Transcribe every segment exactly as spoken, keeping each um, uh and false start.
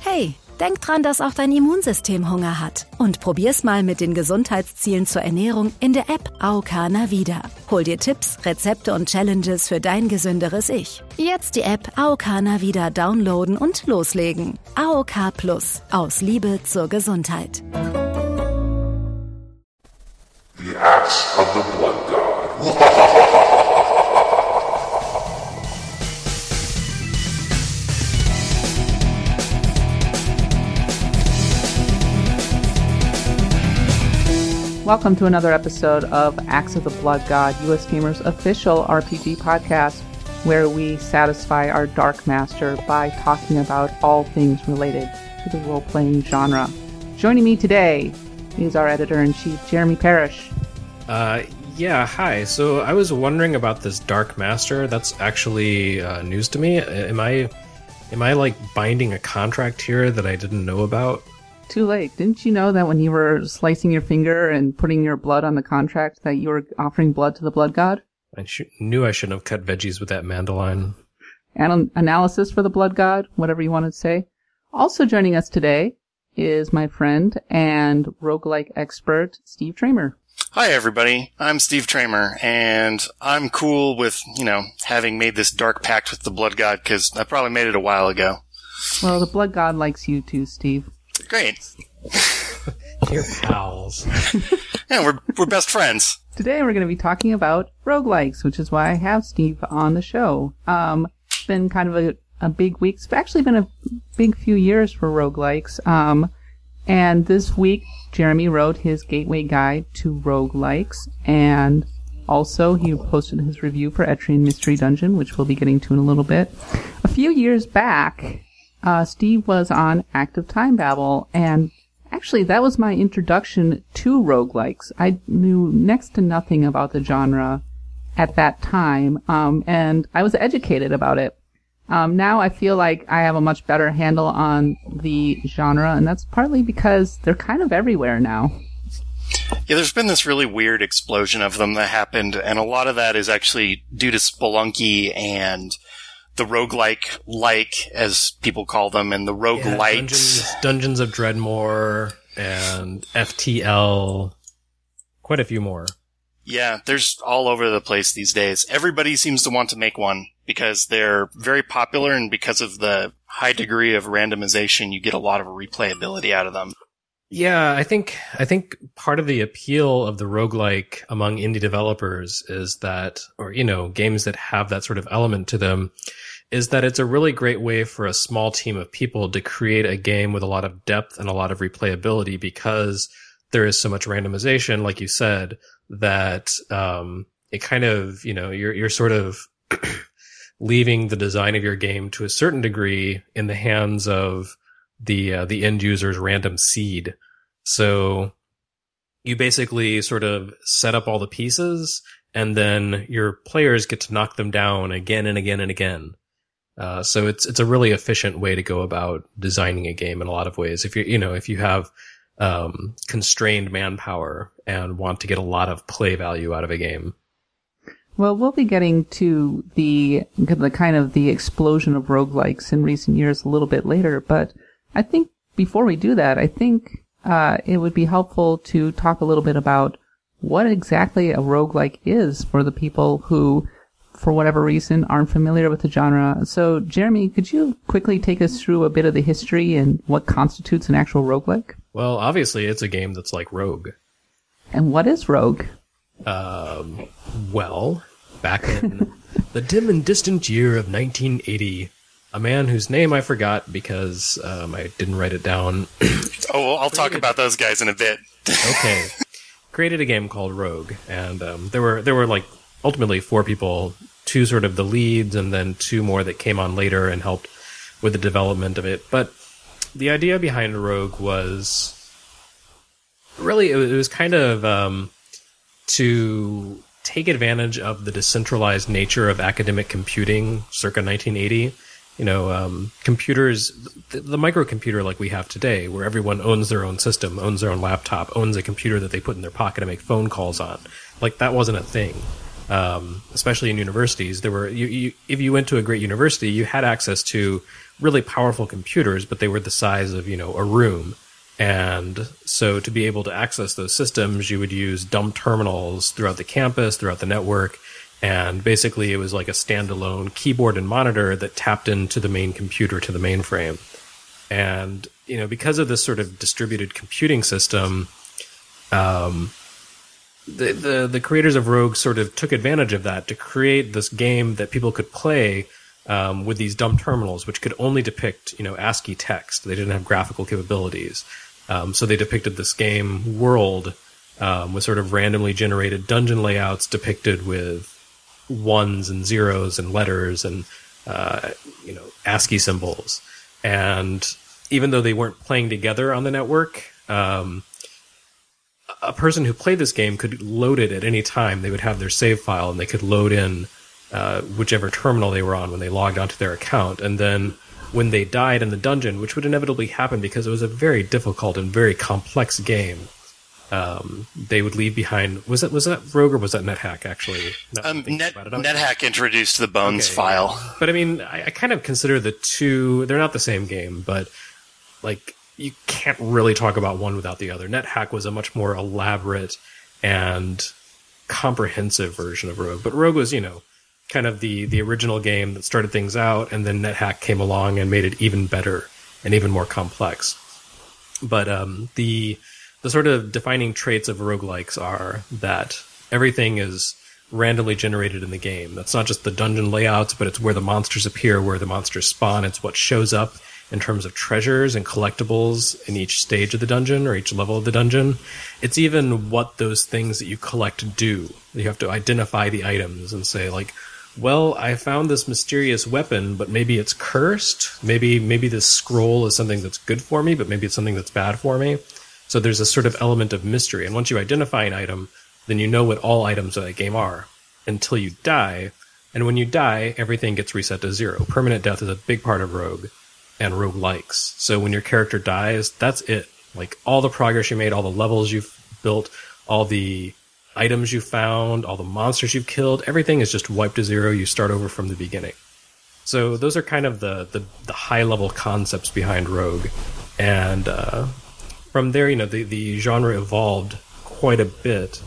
Hey, denk dran, dass auch dein Immunsystem Hunger hat. Und probier's mal mit den Gesundheitszielen zur Ernährung in der App A O K Navida. Hol dir Tipps, Rezepte und Challenges für dein gesünderes Ich. Jetzt die App A O K Navida downloaden und loslegen. A O K Plus. Aus Liebe zur Gesundheit. The Axe of the Blood God. Welcome to another episode of Axe of the Blood God, U S Gamer's official R P G podcast, where we satisfy our Dark Master by talking about all things related to the role-playing genre. Joining me today is our editor-in-chief, Jeremy Parrish. Uh, yeah, hi. So I was wondering about this Dark Master. That's actually uh, news to me. Am I, am I like binding a contract here that I didn't know about? Too late. Didn't you know that when you were slicing your finger and putting your blood on the contract that you were offering blood to the blood god? I sh- knew I shouldn't have cut veggies with that mandolin. Anal- analysis for the blood god, whatever you want to say. Also joining us today is my friend and roguelike expert, Steve Tramer. Hi everybody, I'm Steve Tramer, and I'm cool with, you know, having made this dark pact with the blood god, because I probably made it a while ago. Well, the blood god likes you too, Steve. Great. You're pals. Yeah, we're we're best friends. Today we're going to be talking about roguelikes, which is why I have Steve on the show. Um, it's been kind of a, a big week. It's actually been a big few years for roguelikes. Um, and this week, Jeremy wrote his gateway guide to roguelikes, and also he posted his review for Etrian Mystery Dungeon, which we'll be getting to in a little bit. A few years back, Uh, Steve was on Active Time Babble, and actually that was my introduction to roguelikes. I knew next to nothing about the genre at that time, um, and I was educated about it. Um, now I feel like I have a much better handle on the genre, and that's partly because they're kind of everywhere now. Yeah, there's been this really weird explosion of them that happened, and a lot of that is actually due to Spelunky and the roguelike, like, as people call them, and the roguelites. Yeah, Dungeons, Dungeons of Dreadmore and F T L. Quite a few more. Yeah, there's all over the place these days. Everybody seems to want to make one because they're very popular, and because of the high degree of randomization, you get a lot of replayability out of them. Yeah, I think I think part of the appeal of the roguelike among indie developers is that, or, you know, games that have that sort of element to them, is that it's a really great way for a small team of people to create a game with a lot of depth and a lot of replayability, because there is so much randomization, like you said, that um it kind of, you know, you're you're sort of leaving the design of your game to a certain degree in the hands of the uh, the end user's random seed. So you basically sort of set up all the pieces, and then your players get to knock them down again and again and again. Uh, so it's it's a really efficient way to go about designing a game in a lot of ways. If you you know if you have um, constrained manpower and want to get a lot of play value out of a game. Well, we'll be getting to the the kind of the explosion of roguelikes in recent years a little bit later, but I think before we do that, I think uh, it would be helpful to talk a little bit about what exactly a roguelike is for the people who, for whatever reason, aren't familiar with the genre. So, Jeremy, could you quickly take us through a bit of the history and what constitutes an actual roguelike? Well, obviously, it's a game that's like Rogue. And what is Rogue? Um, well, back in the dim and distant year of nineteen eighty, a man whose name I forgot because um, I didn't write it down. Oh, well, I'll talk about those guys in a bit. Okay. Created a game called Rogue, and um, there were there were like ultimately four people, two sort of the leads, and then two more that came on later and helped with the development of it. But the idea behind Rogue was really, it was kind of um, to take advantage of the decentralized nature of academic computing circa nineteen eighty. You know, um, computers, the, the microcomputer like we have today, where everyone owns their own system, owns their own laptop, owns a computer that they put in their pocket to make phone calls on. Like, that wasn't a thing. um, especially in universities. There were you, you, if you went to a great university, you had access to really powerful computers, but they were the size of, you know, a room. And so to be able to access those systems, you would use dumb terminals throughout the campus, throughout the network. And basically it was like a standalone keyboard and monitor that tapped into the main computer, to the mainframe. And, you know, because of this sort of distributed computing system, um, the, the, the creators of Rogue sort of took advantage of that to create this game that people could play um, with these dumb terminals, which could only depict, you know, ASCII text. They didn't have graphical capabilities. Um, so they depicted this game world um, with sort of randomly generated dungeon layouts depicted with ones and zeros and letters and, uh, you know, ASCII symbols. And even though they weren't playing together on the network, um, a person who played this game could load it at any time. They would have their save file and they could load in uh, whichever terminal they were on when they logged onto their account. And then when they died in the dungeon, which would inevitably happen because it was a very difficult and very complex game, um, they would leave behind. Was that was that Rogue or was that NetHack actually? Um, Net, NetHack introduced the Bones okay, file, yeah. But I mean, I, I kind of consider the two. They're not the same game, but like you can't really talk about one without the other. NetHack was a much more elaborate and comprehensive version of Rogue, but Rogue was, you know, kind of the, the original game that started things out, and then NetHack came along and made it even better and even more complex. But um, the the sort of defining traits of roguelikes are that everything is randomly generated in the game. That's not just the dungeon layouts, but it's where the monsters appear, where the monsters spawn. It's what shows up in terms of treasures and collectibles in each stage of the dungeon or each level of the dungeon. It's even what those things that you collect do. You have to identify the items and say, like, well, I found this mysterious weapon, but maybe it's cursed. Maybe maybe this scroll is something that's good for me, but maybe it's something that's bad for me. So there's a sort of element of mystery. And once you identify an item, then you know what all items of that game are until you die. And when you die, everything gets reset to zero. Permanent death is a big part of Rogue and roguelikes. So when your character dies, that's it. Like, all the progress you made, all the levels you've built, all the items you found, all the monsters you've killed, everything is just wiped to zero. You start over from the beginning. So those are kind of the, the, the high-level concepts behind Rogue. And uh, from there, you know, the, the genre evolved quite a bit.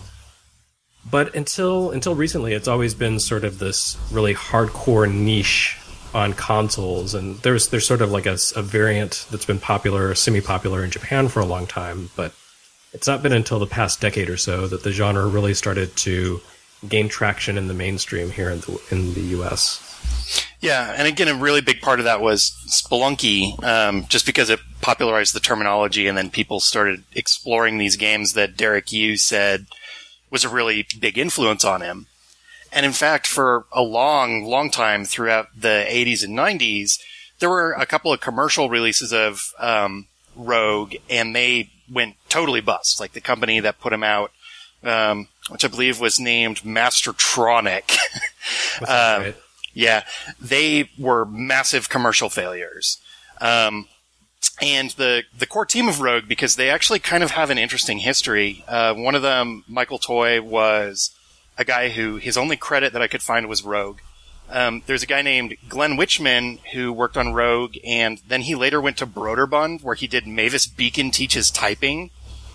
But until until recently, it's always been sort of this really hardcore niche on consoles. And there's there's sort of like a, a variant that's been popular, semi-popular in Japan for a long time, but it's not been until the past decade or so that the genre really started to gain traction in the mainstream here in the, in the U S. Yeah, and again, a really big part of that was Spelunky, um, just because it popularized the terminology, and then people started exploring these games that Derek Yu said was a really big influence on him. And in fact, for a long, long time throughout the eighties and nineties, there were a couple of commercial releases of um, Rogue, and they went totally bust. Like the company that put them out, um, which I believe was named Mastertronic. um, right? Yeah, they were massive commercial failures. Um, and the the core team of Rogue, because they actually kind of have an interesting history. Uh, one of them, Michael Toy, was a guy who his only credit that I could find was Rogue. Um, there's a guy named Glenn Witchman who worked on Rogue, and then he later went to Broderbund, where he did Mavis Beacon Teaches Typing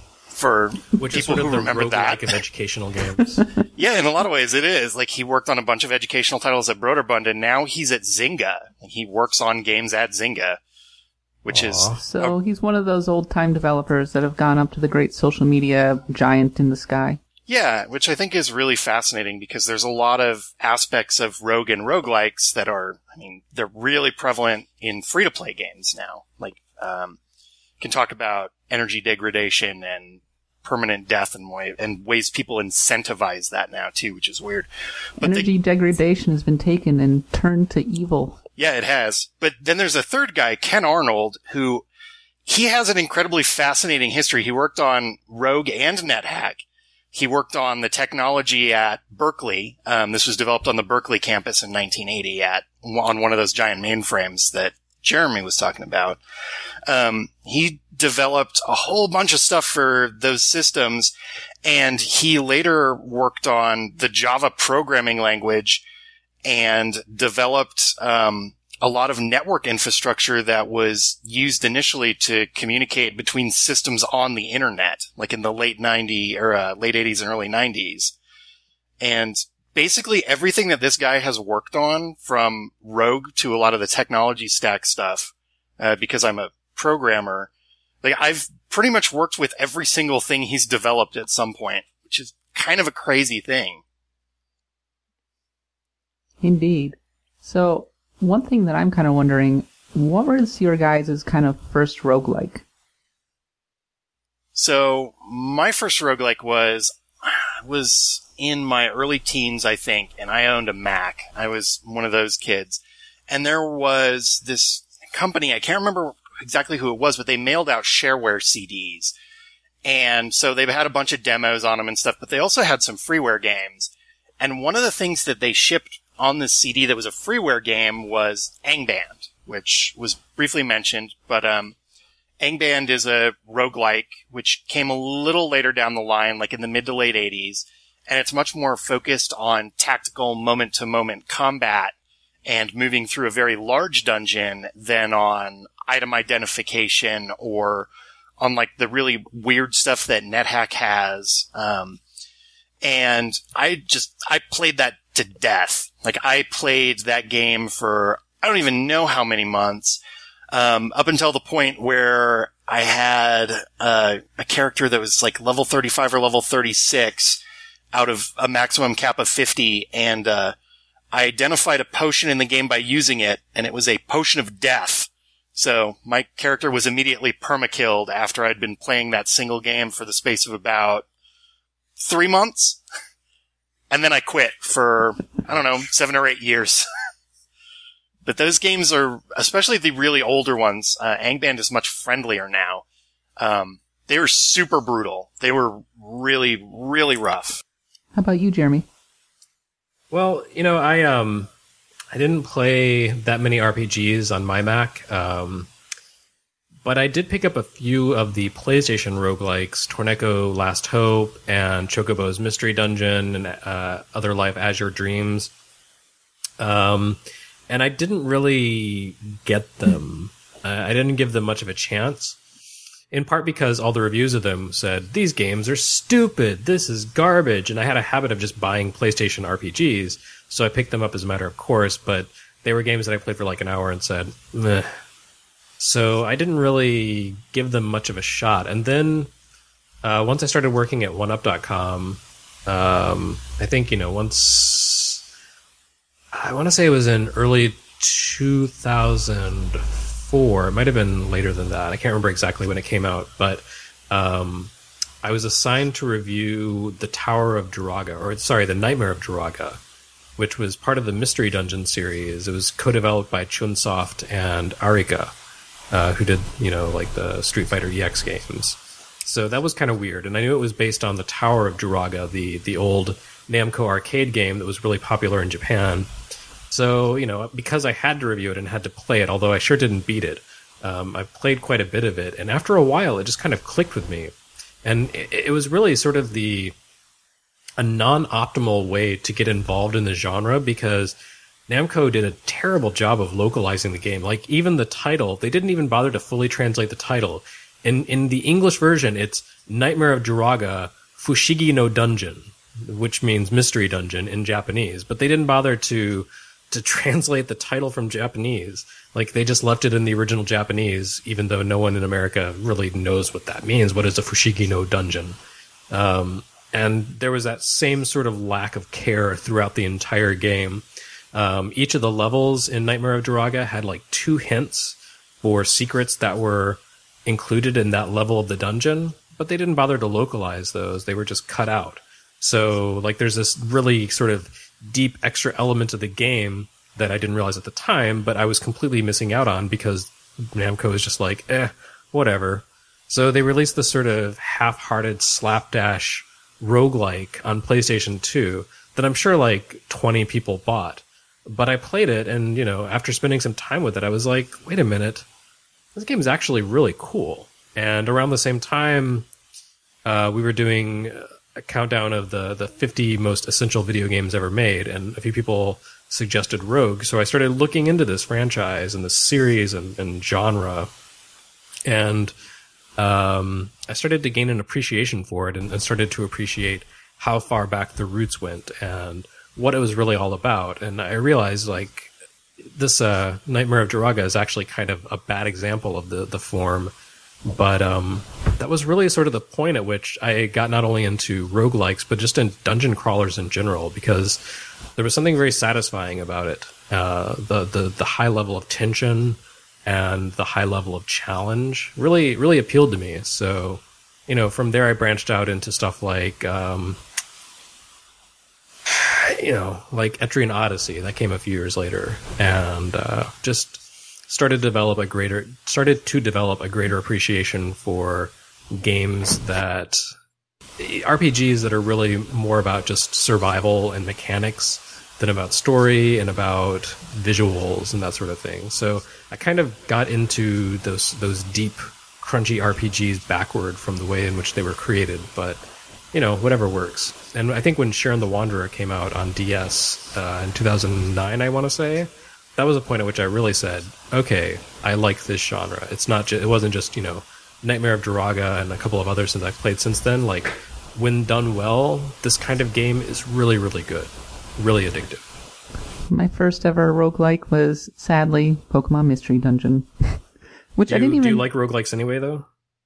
for Which people is sort of who the remember that. Of educational games. Yeah, in a lot of ways it is. Like, he worked on a bunch of educational titles at Broderbund, and now he's at Zynga. He works on games at Zynga, which Aww. is... So a- he's one of those old-time developers that have gone up to the great social media giant in the sky. Yeah, which I think is really fascinating, because there's a lot of aspects of Rogue and roguelikes that are, I mean, they're really prevalent in free-to-play games now. Like, um, can talk about energy degradation and permanent death and, way, and ways people incentivize that now, too, which is weird. But energy they, degradation has been taken and turned to evil. Yeah, it has. But then there's a third guy, Ken Arnold, who, he has an incredibly fascinating history. He worked on Rogue and NetHack. He worked on the technology at Berkeley. Um, this was developed on the Berkeley campus in nineteen eighty at on one of those giant mainframes that Jeremy was talking about. Um, he developed a whole bunch of stuff for those systems, and he later worked on the Java programming language and developed um, a lot of network infrastructure that was used initially to communicate between systems on the internet, like in the late nineties or uh, late eighties and early nineties. And basically everything that this guy has worked on, from Rogue to a lot of the technology stack stuff, uh, because I'm a programmer, like I've pretty much worked with every single thing he's developed at some point, which is kind of a crazy thing. Indeed. So one thing that I'm kind of wondering, what was your guys' kind of first roguelike? So my first roguelike was, was in my early teens, I think, and I owned a Mac. I was one of those kids. And there was this company, I can't remember exactly who it was, but they mailed out shareware C Ds. And so they've had a bunch of demos on them and stuff, but they also had some freeware games. And one of the things that they shipped on this C D that was a freeware game was Angband, which was briefly mentioned, but um Angband is a roguelike which came a little later down the line, like in the mid to late eighties, and it's much more focused on tactical moment-to-moment combat and moving through a very large dungeon than on item identification or on like the really weird stuff that NetHack has. Um, and I just, I played that to death. Like I played that game for, I don't even know how many months, um, up until the point where I had uh, a character that was like level thirty-five or level thirty-six out of a maximum cap of fifty, and uh, I identified a potion in the game by using it, and it was a potion of death. So my character was immediately perma-killed after I'd been playing that single game for the space of about three months. And then I quit for, I don't know, seven or eight years. But those games are, especially the really older ones, uh, Angband is much friendlier now. Um, they were super brutal. They were really, really rough. How about you, Jeremy? Well, you know, I um, I didn't play that many R P Gs on my Mac, um, but I did pick up a few of the PlayStation roguelikes, Torneko Last Hope and Chocobo's Mystery Dungeon and uh, Other Life Azure Dreams. Um, and I didn't really get them. uh, I didn't give them much of a chance. In part because all the reviews of them said, these games are stupid, this is garbage, and I had a habit of just buying PlayStation R P Gs, so I picked them up as a matter of course, but they were games that I played for like an hour and said, meh. So I didn't really give them much of a shot. And then uh, once I started working at one up dot com, um, I think, you know, once... I want to say it was in early two thousand four. It might have been later than that. I can't remember exactly when it came out, but um, I was assigned to review the Tower of Duraga, or sorry, the Nightmare of Duraga, which was part of the Mystery Dungeon series. It was co-developed by Chunsoft and Arika, uh, who did, you know, like the Street Fighter E X games. So that was kind of weird, and I knew it was based on the Tower of Duraga, the the old Namco arcade game that was really popular in Japan. So, you know, because I had to review it and had to play it, although I sure didn't beat it, um, I played quite a bit of it. And after a while, it just kind of clicked with me. And it, it was really sort of the a non-optimal way to get involved in the genre, because Namco did a terrible job of localizing the game. Like, even the title, they didn't even bother to fully translate the title. In, in the English version, it's Nightmare of Duraga Fushigi no Dungeon, which means mystery dungeon in Japanese. But they didn't bother to... to translate the title from Japanese. Like, they just left it in the original Japanese, even though no one in America really knows what that means. What is a Fushigi no Dungeon? Um, and there was that same sort of lack of care throughout the entire game. Um, each of the levels in Nightmare of Duraga had like two hints for secrets that were included in that level of the dungeon, but they didn't bother to localize those. They were just cut out. So, like, there's this really sort of deep extra element of the game that I didn't realize at the time, but I was completely missing out on because Namco is just like, eh, whatever. So they released this sort of half-hearted slapdash roguelike on PlayStation two that I'm sure like twenty people bought. But I played it, and, you know, after spending some time with it, I was like, wait a minute, this game is actually really cool. And around the same time, uh, we were doing a countdown of the, the fifty most essential video games ever made, and a few people suggested Rogue. So I started looking into this franchise and this series and, and genre, and um, I started to gain an appreciation for it and, and started to appreciate how far back the roots went and what it was really all about. And I realized, like, this uh, Nightmare of Duraga is actually kind of a bad example of the, the form. But um, that was really sort of the point at which I got not only into roguelikes, but just in dungeon crawlers in general, because there was something very satisfying about it. Uh, the, the, the high level of tension and the high level of challenge really, really appealed to me. So, you know, from there I branched out into stuff like... Um, you know, like Etrian Odyssey, that came a few years later, and uh, just started to develop a greater, started to develop a greater appreciation for games that, R P Gs that are really more about just survival and mechanics than about story and about visuals and that sort of thing. So I kind of got into those those deep, crunchy R P Gs backward from the way in which they were created, but you know, whatever works. And I think when Sharon the Wanderer came out on D S uh, in two thousand nine, I want to say, that was a point at which I really said, okay, I like this genre. It's not ju- it wasn't just, you know, Nightmare of Duraga and a couple of others that I've played since then. Like, when done well, this kind of game is really, really good. Really addictive. My first ever roguelike was, sadly, Pokemon Mystery Dungeon. Which do, I didn't even... Do you like roguelikes anyway, though?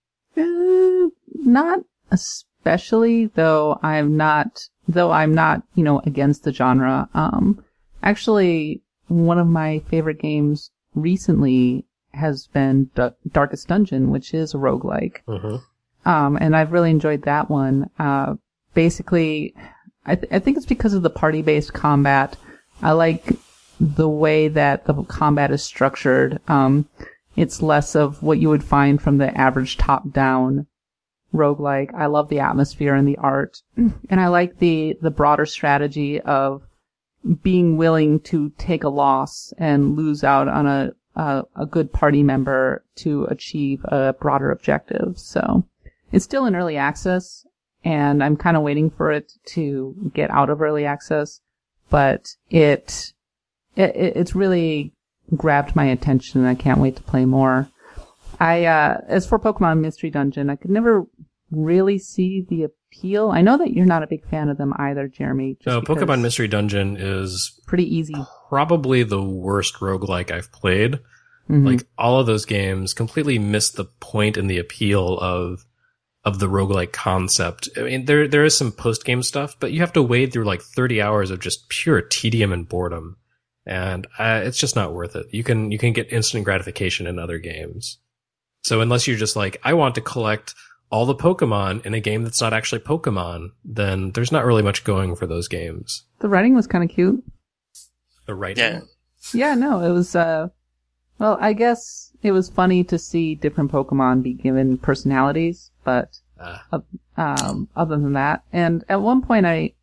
Uh, not especially. Especially though I'm not, though I'm not, you know, against the genre. Um, actually, one of my favorite games recently has been D- Darkest Dungeon, which is a roguelike. Mm-hmm. Um, and I've really enjoyed that one. Uh, basically, I, th- I think it's because of the party-based combat. I like the way that the combat is structured. Um, it's less of what you would find from the average top-down roguelike. I love the atmosphere and the art, and I like the the broader strategy of being willing to take a loss and lose out on a a, a good party member to achieve a broader objective. So it's still in early access, and I'm kind of waiting for it to get out of early access, but it, it it's really grabbed my attention, and I can't wait to play more. I, uh, as for Pokemon Mystery Dungeon, I could never really see the appeal. I know that you're not a big fan of them either, Jeremy. No, Pokemon Mystery Dungeon is pretty easy. Probably the worst roguelike I've played. Mm-hmm. Like, all of those games completely miss the point and the appeal of, of the roguelike concept. I mean, there, there is some post-game stuff, but you have to wade through like thirty hours of just pure tedium and boredom. And, uh, it's just not worth it. You can, you can get instant gratification in other games. So unless you're just like, I want to collect all the Pokemon in a game that's not actually Pokemon, then there's not really much going for those games. The writing was kind of cute. The writing? Yeah. Yeah, no, it was, uh, well, I guess it was funny to see different Pokemon be given personalities, but, uh. uh, um, other than that, and at one point I,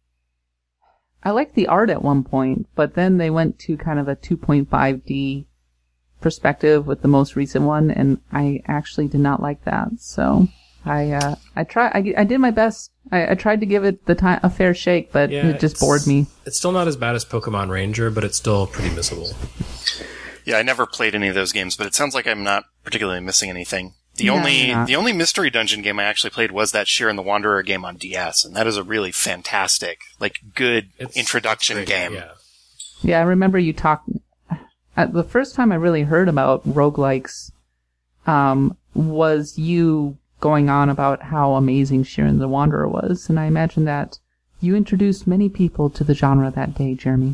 I liked the art at one point, but then they went to kind of a two point five D perspective with the most recent one, and I actually did not like that. So I uh I try I, I did my best. I, I tried to give it the time a fair shake, but yeah, it just bored me. It's still not as bad as Pokemon Ranger, but it's still pretty missable. Yeah, I never played any of those games, but it sounds like I'm not particularly missing anything. The Yeah, only yeah. the only Mystery Dungeon game I actually played was that Sharon the Wanderer game on D S, and that is a really fantastic, like, good It's introduction great, game. Yeah. Yeah, I remember you talking. The first time I really heard about roguelikes um, was you going on about how amazing Sharon the Wanderer was, and I imagine that you introduced many people to the genre that day, Jeremy.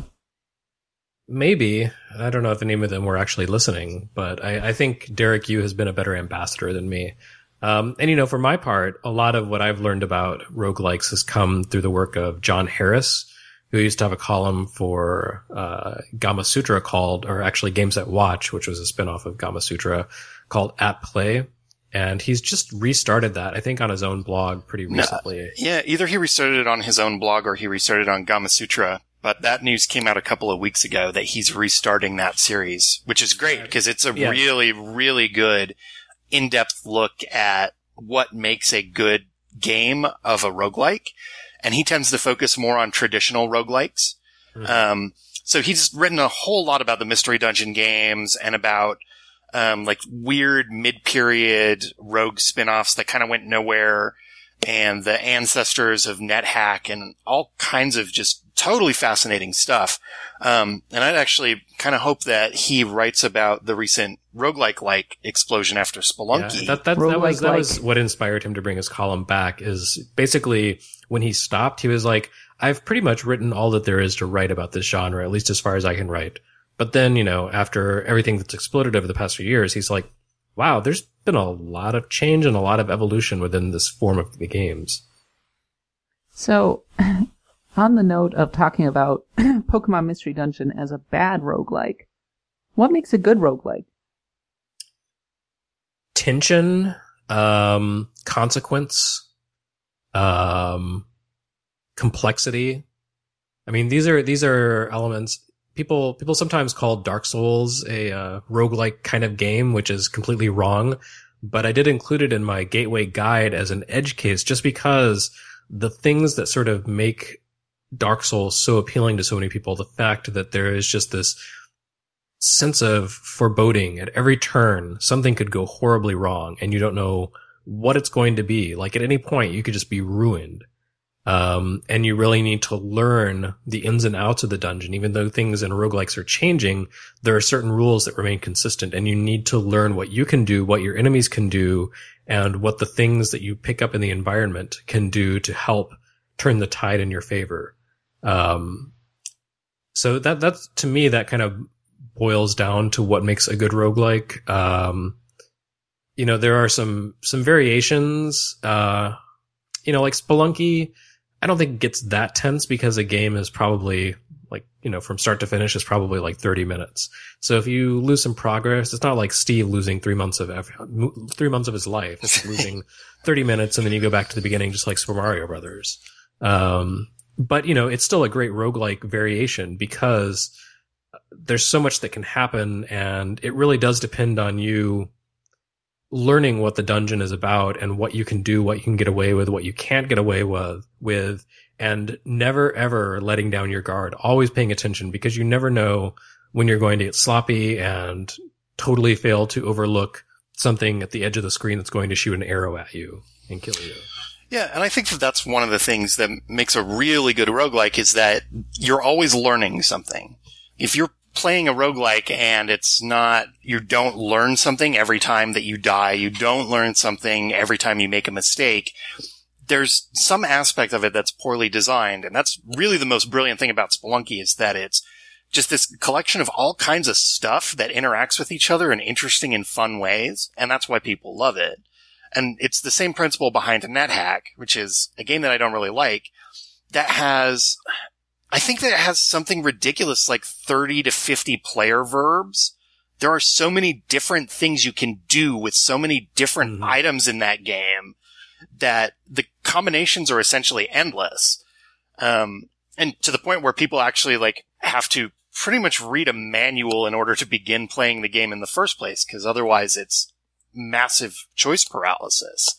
Maybe. I don't know if any of them were actually listening, but I, I think Derek Yu has been a better ambassador than me. Um, and, you know, for my part, a lot of what I've learned about roguelikes has come through the work of John Harris, who used to have a column for uh Gama Sutra called, or actually Games at Watch, which was a spinoff of Gama Sutra, called At Play. And he's just restarted that, I think, on his own blog pretty recently. No, yeah, either he restarted it on his own blog or he restarted it on Gama Sutra. But that news came out a couple of weeks ago that he's restarting that series, which is great because it's a Yeah. really, really good in-depth look at what makes a good game of a roguelike. And he tends to focus more on traditional roguelikes. Mm-hmm. Um, so he's written a whole lot about the Mystery Dungeon games and about um, like weird mid-period rogue spin-offs that kind of went nowhere, and the ancestors of NetHack and all kinds of just totally fascinating stuff. Um, and I'd actually kind of hope that he writes about the recent roguelike-like explosion after Spelunky. Yeah, that, that, that, was, that Roguelike-like. was what inspired him to bring his column back, is basically when he stopped, he was like, I've pretty much written all that there is to write about this genre, at least as far as I can write. But then, you know, after everything that's exploded over the past few years, he's like, wow, there's been a lot of change and a lot of evolution within this form of the games. So, on the note of talking about Pokemon Mystery Dungeon as a bad roguelike, what makes a good roguelike? Tension, um, consequence, um, complexity. I mean, these are, these are elements. People, people sometimes call Dark Souls a, uh, roguelike kind of game, which is completely wrong. But I did include it in my gateway guide as an edge case just because the things that sort of make Dark Souls so appealing to so many people, the fact that there is just this sense of foreboding at every turn, something could go horribly wrong and you don't know what it's going to be. Like at any point you could just be ruined. Um, and you really need to learn the ins and outs of the dungeon. Even though things in roguelikes are changing, there are certain rules that remain consistent, and you need to learn what you can do, what your enemies can do, and what the things that you pick up in the environment can do to help turn the tide in your favor. Um, so that, that's, to me, that kind of boils down to what makes a good roguelike. Um, you know, there are some, some variations, uh, you know, like Spelunky, I don't think it gets that tense because a game is probably like, you know, from start to finish is probably like thirty minutes. So if you lose some progress, it's not like Steve losing three months of, three months of his life. It's losing thirty minutes and then you go back to the beginning, just like Super Mario Brothers. Um, but you know, it's still a great roguelike variation because there's so much that can happen, and it really does depend on you learning what the dungeon is about and what you can do, what you can get away with, what you can't get away with, with, and never ever letting down your guard, always paying attention, because you never know when you're going to get sloppy and totally fail to overlook something at the edge of the screen that's going to shoot an arrow at you and kill you. Yeah, and I think that that's one of the things that makes a really good roguelike is that you're always learning something. If you're playing a roguelike and it's not, you don't learn something every time that you die, you don't learn something every time you make a mistake, there's some aspect of it that's poorly designed. And that's really the most brilliant thing about Spelunky, is that it's just this collection of all kinds of stuff that interacts with each other in interesting and fun ways. And that's why people love it. And it's the same principle behind NetHack, which is a game that I don't really like, that has, I think that it has something ridiculous like thirty to fifty player verbs. There are so many different things you can do with so many different mm-hmm. items in that game that the combinations are essentially endless. Um, and to the point where people actually like have to pretty much read a manual in order to begin playing the game in the first place, because otherwise it's massive choice paralysis.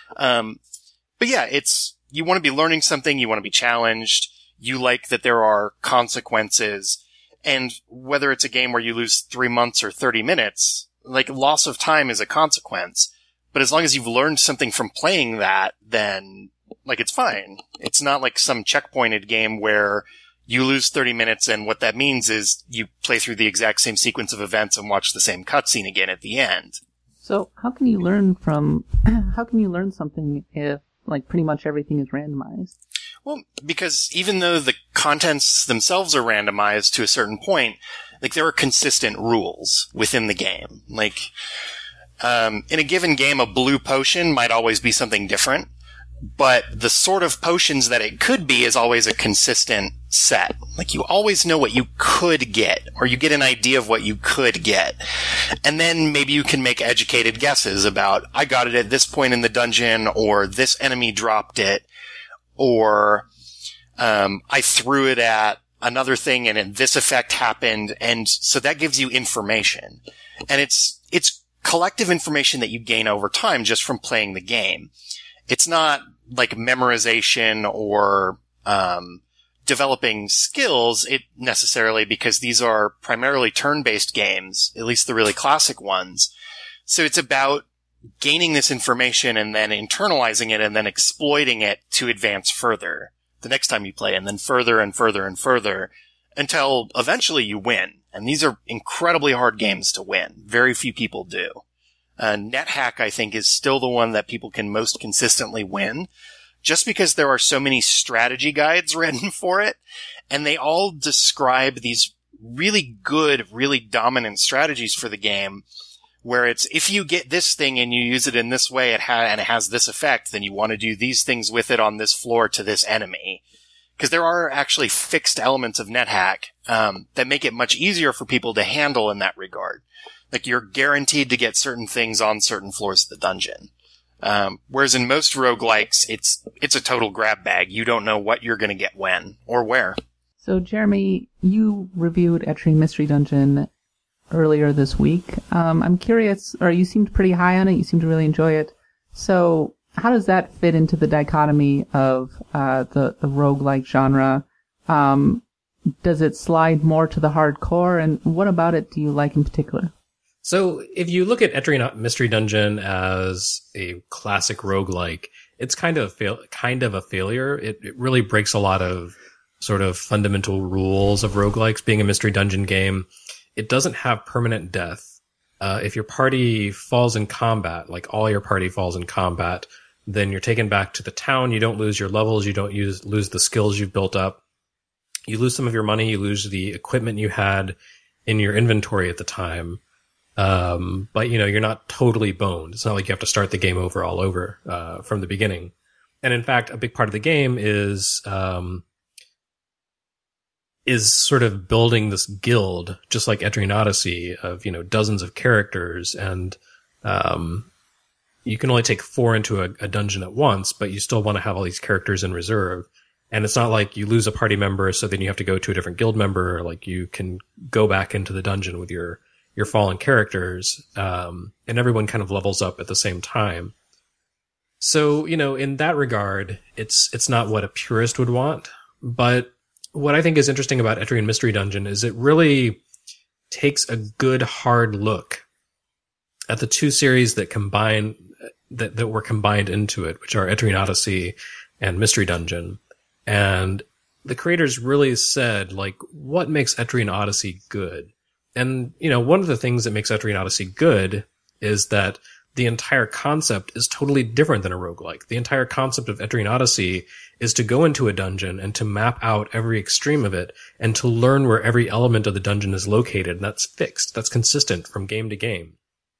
Um, but yeah, it's, you want to be learning something, you want to be challenged. You like that there are consequences, and whether it's a game where you lose three months or thirty minutes, like loss of time is a consequence. But as long as you've learned something from playing that, then like it's fine. It's not like some checkpointed game where you lose thirty minutes and what that means is you play through the exact same sequence of events and watch the same cutscene again at the end. So how can you learn from, how can you learn something if like pretty much everything is randomized? Well, because even though the contents themselves are randomized to a certain point, like there are consistent rules within the game. Like, um, in a given game, a blue potion might always be something different, but the sort of potions that it could be is always a consistent set. Like you always know what you could get, or you get an idea of what you could get. And then maybe you can make educated guesses about, I got it at this point in the dungeon, or this enemy dropped it, or um, I threw it at another thing and then this effect happened. And so that gives you information. And it's, it's collective information that you gain over time just from playing the game. It's not like memorization or, um, developing skills it necessarily, because these are primarily turn-based games, at least the really classic ones. So it's about gaining this information and then internalizing it and then exploiting it to advance further the next time you play, and then further and further and further until eventually you win. And these are incredibly hard games to win. Very few people do. Uh, NetHack, I think, is still the one that people can most consistently win, just because there are so many strategy guides written for it, and they all describe these really good, really dominant strategies for the game, where it's, if you get this thing and you use it in this way, it ha- and it has this effect, then you want to do these things with it on this floor to this enemy. Because there are actually fixed elements of NetHack um, that make it much easier for people to handle in that regard. Like, you're guaranteed to get certain things on certain floors of the dungeon. Um, whereas in most roguelikes, it's it's a total grab bag. You don't know what you're going to get when or where. So, Jeremy, you reviewed Etrian Mystery Dungeon earlier this week. Um, I'm curious, or you seemed pretty high on it. You seemed to really enjoy it. So, how does that fit into the dichotomy of uh, the, the roguelike genre? Um, does it slide more to the hardcore? And what about it do you like in particular? So if you look at Etrian Mystery Dungeon as a classic roguelike, it's kind of fail- kind of a failure. It, it really breaks a lot of sort of fundamental rules of roguelikes. Being a mystery dungeon game, it doesn't have permanent death. Uh, if your party falls in combat, like all your party falls in combat, then you're taken back to the town. You don't lose your levels. You don't use lose the skills you've built up. You lose some of your money. You lose the equipment you had in your inventory at the time. Um, but, you know, you're not totally boned. It's not like you have to start the game over all over, uh, from the beginning. And in fact, a big part of the game is, um, is sort of building this guild, just like Etrian Odyssey, of, you know, dozens of characters. And, um, you can only take four into a, a dungeon at once, but you still want to have all these characters in reserve. And it's not like you lose a party member, so then you have to go to a different guild member. Like, you can go back into the dungeon with your your fallen characters, um, and everyone kind of levels up at the same time. So, you know, in that regard, it's it's not what a purist would want. But what I think is interesting about Etrian Mystery Dungeon is it really takes a good hard look at the two series that combine that, that were combined into it, which are Etrian Odyssey and Mystery Dungeon. And the creators really said, like, what makes Etrian Odyssey good? And, you know, one of the things that makes Etrian Odyssey good is that the entire concept is totally different than a roguelike. The entire concept of Etrian Odyssey is to go into a dungeon and to map out every extreme of it and to learn where every element of the dungeon is located. And that's fixed. That's consistent from game to game.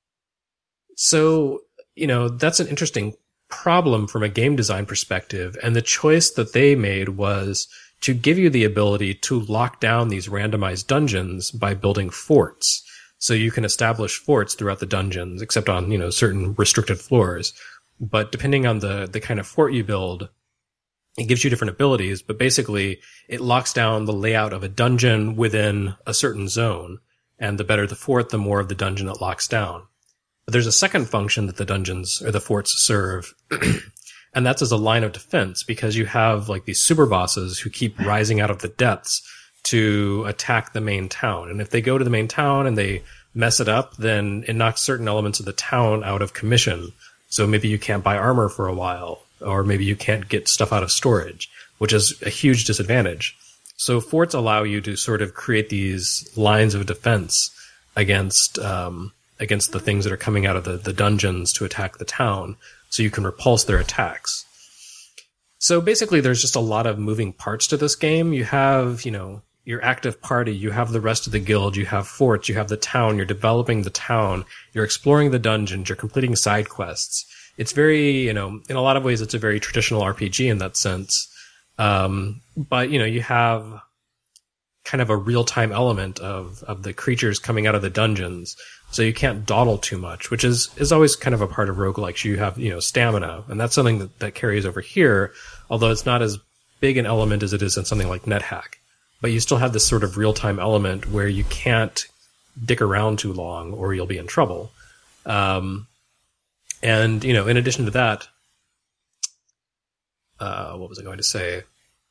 So, you know, that's an interesting problem from a game design perspective. And the choice that they made was to give you the ability to lock down these randomized dungeons by building forts. So you can establish forts throughout the dungeons, except on, you know, certain restricted floors. But depending on the, the kind of fort you build, it gives you different abilities, but basically it locks down the layout of a dungeon within a certain zone. And the better the fort, the more of the dungeon it locks down. But there's a second function that the dungeons or the forts serve. And that's as a line of defense, because you have like these super bosses who keep rising out of the depths to attack the main town. And if they go to the main town and they mess it up, then it knocks certain elements of the town out of commission. So maybe you can't buy armor for a while, or maybe you can't get stuff out of storage, which is a huge disadvantage. So forts allow you to sort of create these lines of defense against, um, against the things that are coming out of the, the dungeons to attack the town, so you can repulse their attacks. So basically there's just a lot of moving parts to this game. You have, you know, your active party, you have the rest of the guild, you have forts, you have the town, you're developing the town, you're exploring the dungeons, you're completing side quests. It's very, you know, in a lot of ways it's a very traditional R P G in that sense. Um, but, you know, you have kind of a real-time element of, of the creatures coming out of the dungeons. So you can't dawdle too much, which is, is always kind of a part of roguelikes. You have, you know, stamina, and that's something that, that carries over here, although it's not as big an element as it is in something like NetHack. but you still have this sort of real-time element where you can't dick around too long or you'll be in trouble. Um, and, you know, in addition to that, uh, what was I going to say?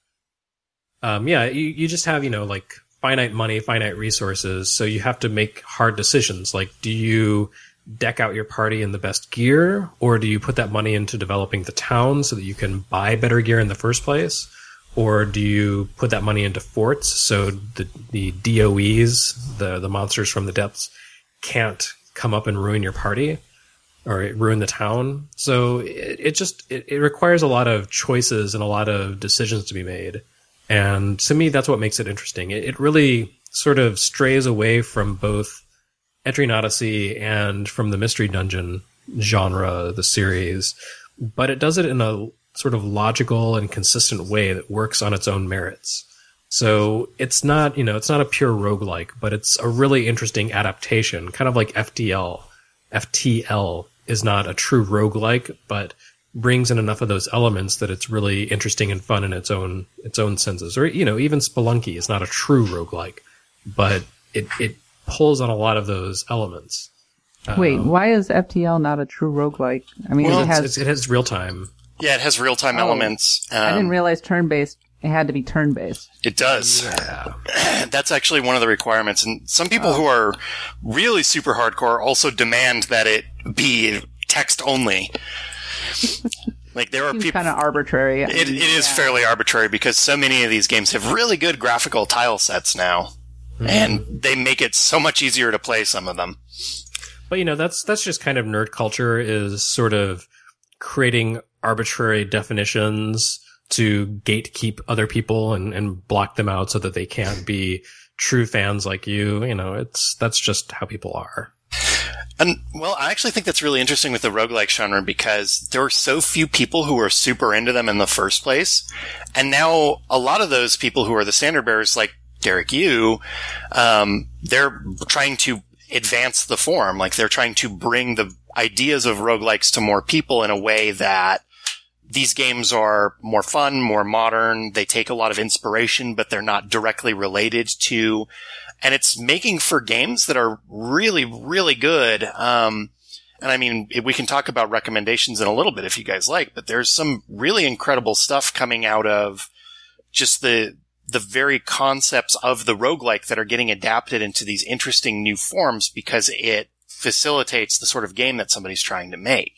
Um, yeah, you, you just have, you know, like finite money, finite resources. So you have to make hard decisions. Like, do you deck out your party in the best gear, or do you put that money into developing the town so that you can buy better gear in the first place? Or do you put that money into forts so the, the D O Es, the, the monsters from the depths, can't come up and ruin your party or ruin the town? So it, it just, it, it requires a lot of choices and a lot of decisions to be made. And to me, that's what makes it interesting. It, it really sort of strays away from both Etrian Odyssey and from the Mystery Dungeon genre, the series, but it does it in a sort of logical and consistent way that works on its own merits. So it's not, you know, it's not a pure roguelike, but it's a really interesting adaptation, kind of like F T L. F T L is not a true roguelike, but brings in enough of those elements that it's really interesting and fun in its own its own senses. Or, you know, even Spelunky is not a true roguelike, but it, it pulls on a lot of those elements. Wait, um, why is F T L not a true roguelike? I mean, well, it has it's, it has real time. Yeah, it has real-time Oh, elements. Um, I didn't realize turn-based. It had to be turn-based. It does. Yeah. That's actually one of the requirements. And some people who are really super hardcore also demand that it be text only. Like there are Seems people. kind of arbitrary. It, it is fairly arbitrary because so many of these games have really good graphical tile sets now, mm-hmm. and they make it so much easier to play some of them. But you know, that's that's just kind of nerd culture, is sort of creating arbitrary definitions to gatekeep other people and, and block them out so that they can't be true fans like you. You know, it's that's just how people are. And, well, I actually think that's really interesting with the roguelike genre because there are so few people who are super into them in the first place. And now a lot of those people who are the standard bearers, like Derek Yu, um, they're trying to advance the form. Like they're trying to bring the ideas of roguelikes to more people in a way that these games are more fun, more modern. They take a lot of inspiration, but they're not directly related to, and it's making for games that are really, really good. Um, and I mean, we can talk about recommendations in a little bit if you guys like, but there's some really incredible stuff coming out of just the, the very concepts of the roguelike that are getting adapted into these interesting new forms because it facilitates the sort of game that somebody's trying to make.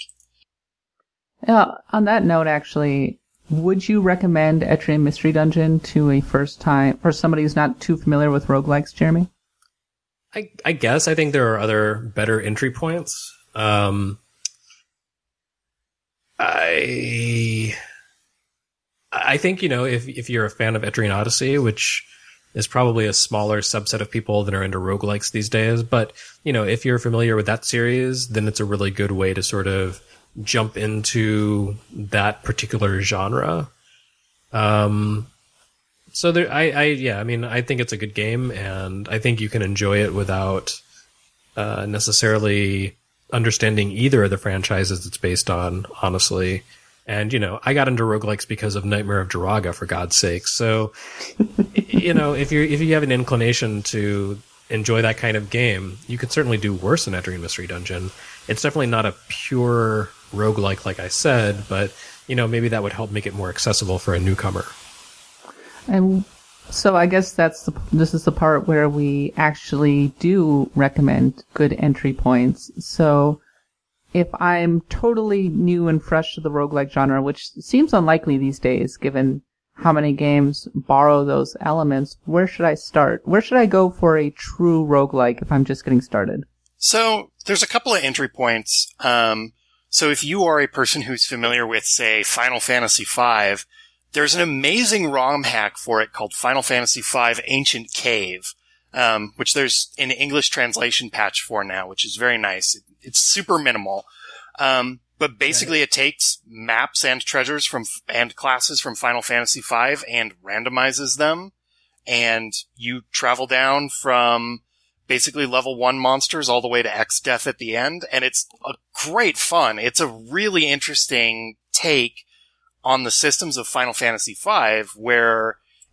Yeah, on that note, actually, would you recommend Etrian Mystery Dungeon to a first time, or somebody who's not too familiar with roguelikes, Jeremy? I, I guess I think there are other better entry points. Um, I I think, you know, if if you're a fan of Etrian Odyssey, which is probably a smaller subset of people that are into roguelikes these days, but, you know, if you're familiar with that series, then it's a really good way to sort of jump into that particular genre. Um, so there, I, I, yeah, I mean, I think it's a good game, and I think you can enjoy it without uh, necessarily understanding either of the franchises it's based on, honestly. And, you know, I got into roguelikes because of Nightmare of Jiraga, for God's sake. So, you know, if you if you have an inclination to enjoy that kind of game, you could certainly do worse than Etrian Mystery Dungeon. It's definitely not a pure roguelike, like I said, but, you know, maybe that would help make it more accessible for a newcomer. And so I guess that's the, this is the part where we actually do recommend good entry points. So if I'm totally new and fresh to the roguelike genre, which seems unlikely these days, given how many games borrow those elements, where should I start? Where should I go for a true roguelike if I'm just getting started? So there's a couple of entry points. Um, so if you are a person who's familiar with, say, Final Fantasy five, there's an amazing ROM hack for it called Final Fantasy five Ancient Cave, um, which there's an English translation patch for now, which is very nice. It's super minimal. Um, but basically it takes maps and treasures from, and classes from Final Fantasy five and randomizes them. And you travel down from basically level one monsters all the way to X Death at the end. And it's a great fun. It's a really interesting take on the systems of Final Fantasy five, where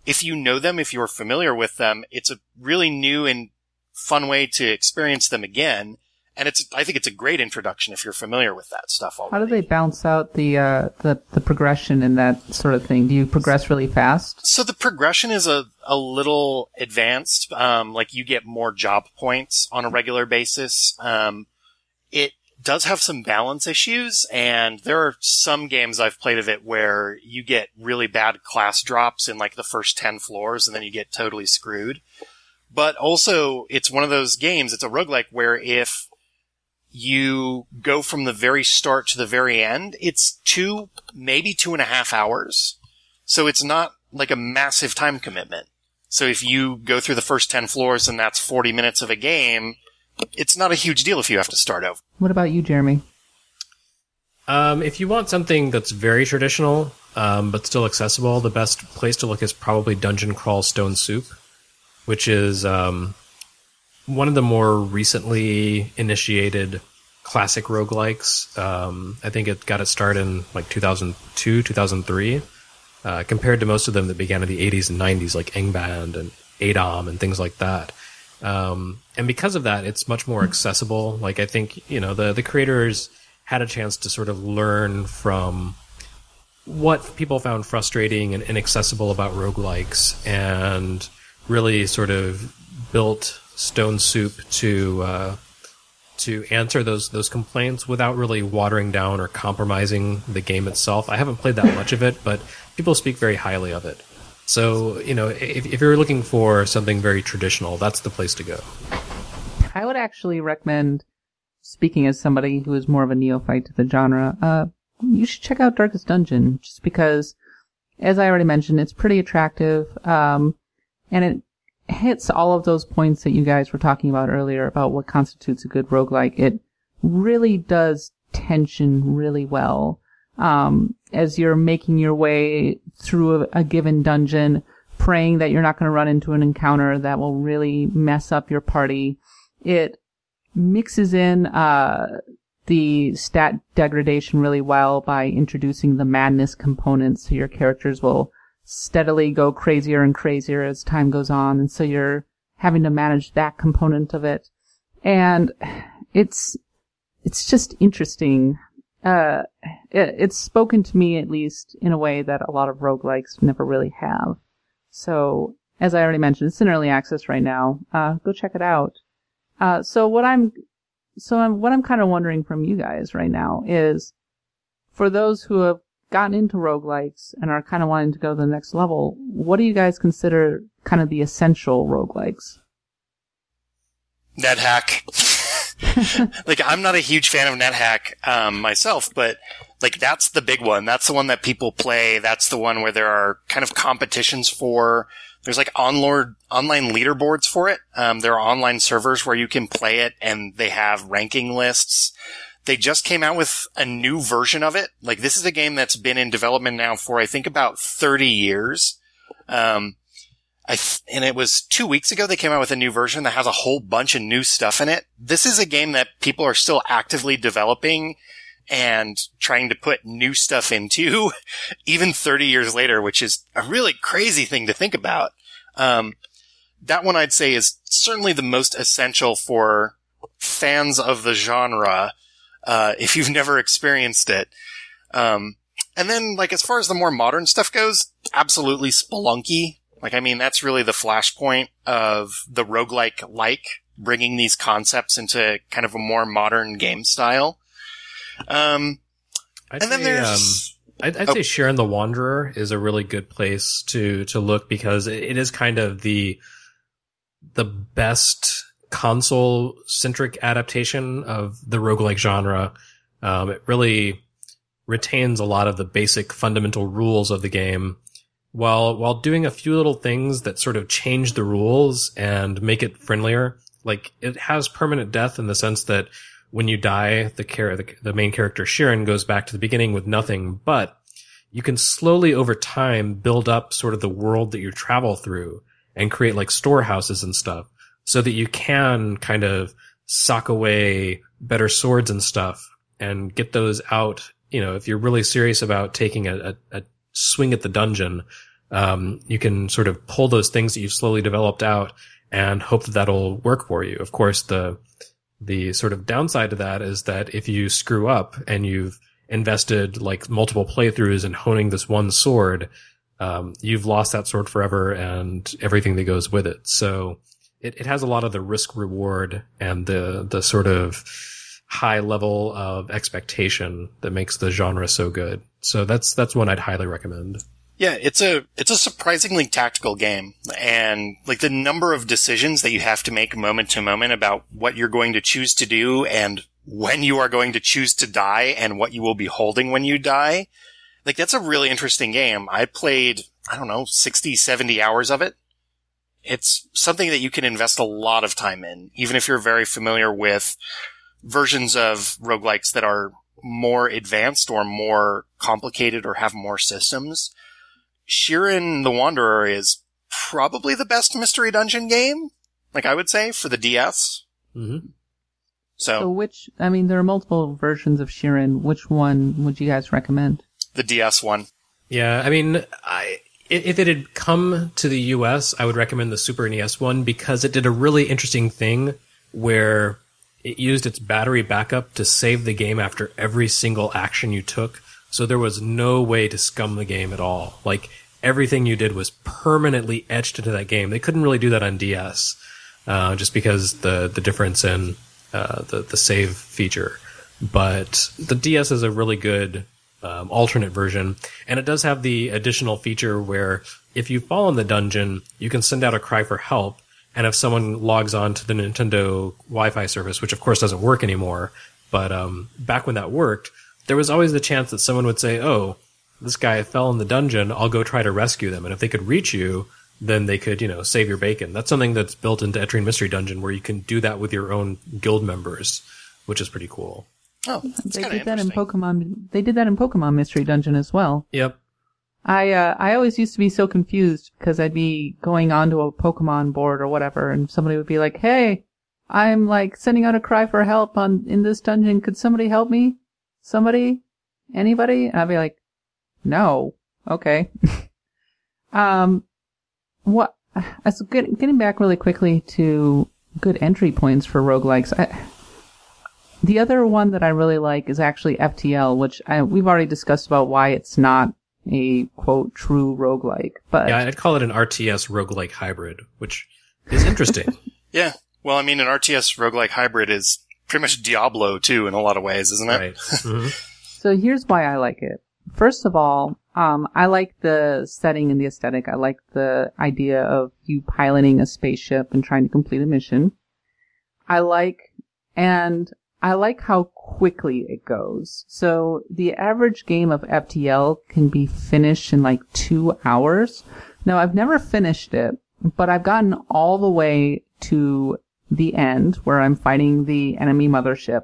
if you know them, if you're familiar with them, it's a really new and fun way to experience them again. And it's, I think it's a great introduction if you're familiar with that stuff already. How do they balance out the, uh, the, the progression and that sort of thing? Do you progress really fast? So the progression is a, a little advanced. Um, like you get more job points on a regular basis. Um, it does have some balance issues, and there are some games I've played of it where you get really bad class drops in like the first ten floors and then you get totally screwed. But also, it's one of those games, it's a roguelike where if you go from the very start to the very end, it's two, maybe two and a half hours. So it's not like a massive time commitment. So if you go through the first ten floors and that's forty minutes of a game, it's not a huge deal if you have to start over. What about you, Jeremy? Um, if you want something that's very traditional, um, but still accessible, the best place to look is probably Dungeon Crawl Stone Soup, which is um, one of the more recently initiated classic roguelikes. Um, I think it got its start in like two thousand two, two thousand three, uh, compared to most of them that began in the eighties and nineties, like Engband and Adom and things like that. Um, and because of that, it's much more accessible. Like, I think, you know, the, the creators had a chance to sort of learn from what people found frustrating and inaccessible about roguelikes and really sort of built Stone Soup to, uh, to answer those, those complaints without really watering down or compromising the game itself. I haven't played that much of it, but people speak very highly of it. So, you know, if, if you're looking for something very traditional, that's the place to go. I would actually recommend, speaking as somebody who is more of a neophyte to the genre, uh, you should check out Darkest Dungeon, just because, as I already mentioned, it's pretty attractive, um, and it hits all of those points that you guys were talking about earlier about what constitutes a good roguelike. It really does tension really well. Um, as you're making your way through a, a given dungeon, praying that you're not going to run into an encounter that will really mess up your party. It mixes in, uh, the stat degradation really well by introducing the madness component, so your characters will steadily go crazier and crazier as time goes on, and so you're having to manage that component of it. And it's, it's just interesting. Uh, it, it's spoken to me, at least, in a way that a lot of roguelikes never really have. So, as I already mentioned, it's in early access right now. Uh, go check it out. Uh, so what I'm, so I'm, what I'm kind of wondering from you guys right now is, for those who have gotten into roguelikes and are kind of wanting to go to the next level, what do you guys consider kind of the essential roguelikes? NetHack. Like, I'm not a huge fan of NetHack um, myself, but like that's the big one. That's the one that people play. That's the one where there are kind of competitions for. There's like onlord, online leaderboards for it. Um, there are online servers where you can play it, and they have ranking lists. They just came out with a new version of it. Like, this is a game that's been in development now for, I think, about thirty years. Um, I th- and it was two weeks ago they came out with a new version that has a whole bunch of new stuff in it. This is a game that people are still actively developing and trying to put new stuff into, even thirty years later, which is a really crazy thing to think about. Um, that one I'd say is certainly the most essential for fans of the genre, uh, if you've never experienced it. Um, and then, like, as far as the more modern stuff goes, absolutely Spelunky. Like, I mean, that's really the flashpoint of the roguelike-like, bringing these concepts into kind of a more modern game style. Um, I'd and then say, there's... Um, I'd, I'd oh. say Sharon the Wanderer is a really good place to, to look, because it, it is kind of the, the best console-centric adaptation of the roguelike genre. Um, it really retains a lot of the basic fundamental rules of the game, while while doing a few little things that sort of change the rules and make it friendlier. Like, it has permanent death in the sense that when you die, the char- the, the main character Sharon goes back to the beginning with nothing, but you can slowly over time build up sort of the world that you travel through and create like storehouses and stuff, so that you can kind of sock away better swords and stuff and get those out. You know, if you're really serious about taking a, a, a swing at the dungeon, um, you can sort of pull those things that you've slowly developed out and hope that that'll work for you. Of course, the the sort of downside to that is that if you screw up and you've invested like multiple playthroughs in honing this one sword, um, you've lost that sword forever and everything that goes with it. So it, it has a lot of the risk reward and the the sort of high level of expectation that makes the genre so good. So that's that's one I'd highly recommend. Yeah, it's a it's a surprisingly tactical game, and like the number of decisions that you have to make moment to moment about what you're going to choose to do and when you are going to choose to die and what you will be holding when you die. Like that's a really interesting game. I played, I don't know, sixty, seventy hours of it. It's something that you can invest a lot of time in, even if you're very familiar with versions of roguelikes that are more advanced or more complicated or have more systems. Shiren the Wanderer is probably the best mystery dungeon game, like I would say, for the D S. Mm-hmm. So, So which, I mean, there are multiple versions of Shiren. Which one would you guys recommend? the D S one. Yeah, I mean, I, if it had come to the U S, I would recommend the Super N E S one because it did a really interesting thing where it used its battery backup to save the game after every single action you took. So there was no way to scum the game at all. Like, everything you did was permanently etched into that game. They couldn't really do that on D S, uh, just because the, the difference in uh, the, the save feature. But the D S is a really good um, alternate version, and it does have the additional feature where if you fall in the dungeon, you can send out a cry for help, and if someone logs on to the Nintendo Wi-Fi service, which of course doesn't work anymore, but um, back when that worked, there was always the chance that someone would say, oh, this guy fell in the dungeon, I'll go try to rescue them. And if they could reach you, then they could, you know, save your bacon. That's something that's built into Etrian Mystery Dungeon where you can do that with your own guild members, which is pretty cool. Oh, that's They kind of did that in interesting. Pokemon. They did that in Pokemon Mystery Dungeon as well. Yep. I uh, I always used to be so confused because I'd be going onto a Pokemon board or whatever, and somebody would be like, "Hey, I'm like sending out a cry for help on in this dungeon. Could somebody help me? Somebody? Anybody?" And I'd be like, "No, okay." um, what? As get, getting back really quickly to good entry points for roguelikes. I, the other one that I really like is actually F T L, which I, we've already discussed about why it's not a, quote, true roguelike. But Yeah, I'd call it an R T S roguelike hybrid, which is interesting. Yeah. Well, I mean, an R T S roguelike hybrid is pretty much Diablo, too, in a lot of ways, isn't it? Right. Mm-hmm. So here's why I like it. First of all, um, I like the setting and the aesthetic. I like the idea of you piloting a spaceship and trying to complete a mission. I like, and I like how quickly it goes. So the average game of F T L can be finished in like two hours. Now, I've never finished it, but I've gotten all the way to the end where I'm fighting the enemy mothership.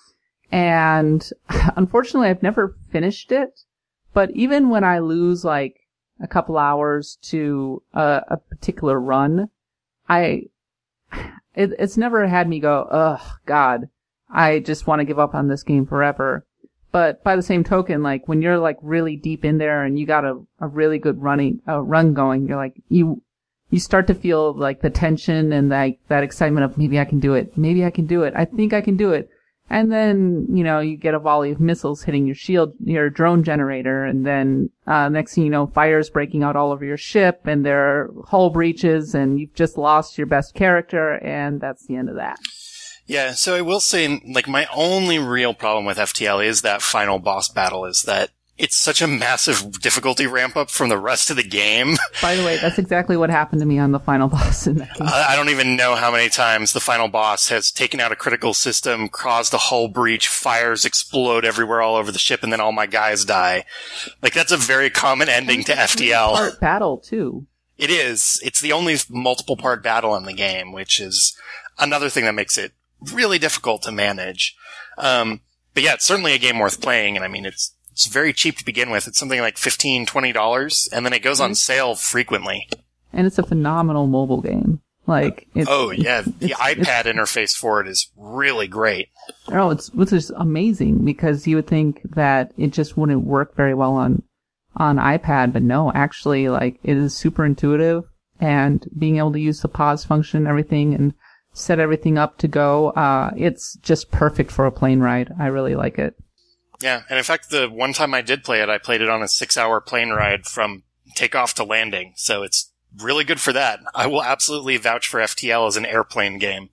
And unfortunately, I've never finished it. But even when I lose like a couple hours to a, a particular run, I, it, it's never had me go, ugh, God, I just want to give up on this game forever. But by the same token, like when you're like really deep in there and you got a, a really good running, uh, run going, you're like, you, you start to feel like the tension and like that excitement of maybe I can do it. Maybe I can do it. I think I can do it. And then, you know, you get a volley of missiles hitting your shield, your drone generator, and then, uh, next thing you know, fire's breaking out all over your ship, and there are hull breaches, and you've just lost your best character, and that's the end of that. Yeah, so I will say, like, my only real problem with F T L is that final boss battle, is that it's such a massive difficulty ramp up from the rest of the game. By the way, that's exactly what happened to me on the final boss in that game. I I don't even know how many times the final boss has taken out a critical system, caused a hull breach, fires explode everywhere all over the ship, and then all my guys die. Like, that's a very common ending to F T L. Part battle, too. It is. It's the only multiple part battle in the game, which is another thing that makes it really difficult to manage. Um, but yeah, it's certainly a game worth playing, and I mean, it's It's very cheap to begin with. It's something like fifteen dollars, twenty dollars, and then it goes on sale frequently. And it's a phenomenal mobile game. Like, it's, Oh, yeah. it's- The it's- iPad interface for it is really great. Oh, it's, which is amazing because you would think that it just wouldn't work very well on, on iPad, but no, actually, like, it is super intuitive, and being able to use the pause function and everything and set everything up to go, uh, it's just perfect for a plane ride. I really like it. Yeah, and in fact, the one time I did play it, I played it on a six-hour plane ride from takeoff to landing, so it's really good for that. I will absolutely vouch for F T L as an airplane game.